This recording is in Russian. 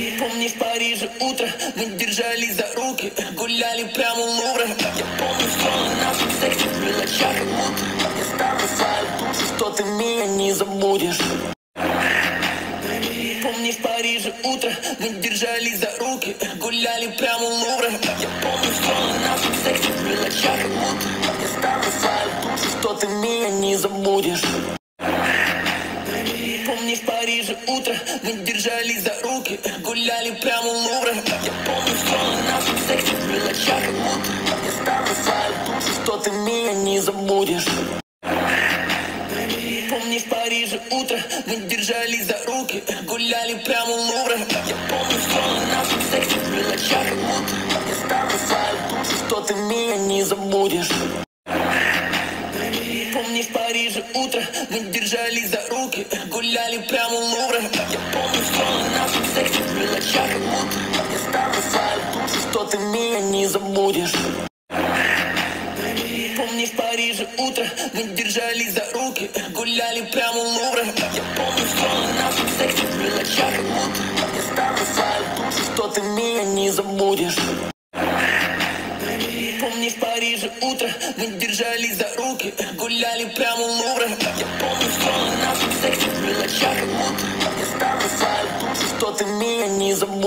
Помнишь, в Париже утро, мы держались за руки, гуляли прямо у Лувра. Я помню все на нашем сексе, в мелочах как будто. Я ставлю свою душу, что ты меня не забудешь. Помнишь, в Париже утро, мы держались за руки, гуляли прямо у Лувра. Я помню все на нашем сексе, в мелочах как будто. Я ставлю свою душу, что ты меня не забудешь. Помнишь, в Париже утро, мы держались за руки, гуляли прямо у Лувра. Я помню все на нашем сексе, в мелочах как будто. Я ставлю свою душу, что ты меня не забудешь. Помнишь, в Париже утро, мы держались за руки, гуляли прямо у Лувра. Я помню все на нашем сексе, в мелочах как будто. Я ставлю свою душу, что ты меня не забудешь. Помнишь, в Париже утро, мы держались за руки, гуляли прямо у Лувра. Я помню все на нашем сексе, в мелочах как будто. Я ставлю свою душу, что ты меня не забудешь. Помнишь, в Париже утро, мы держались за руки, гуляли прямо у Лувра. Я помню все на нашем сексе, в мелочах как будто. Я ставлю свою душу, что ты меня не забудешь. Помнишь, в Париже утро, мы держались за руки, гуляли прямо у Лувра. Я помню все на нашем сексе, в мелочах как будто. Я ставлю свою душу, что ты меня не забудешь.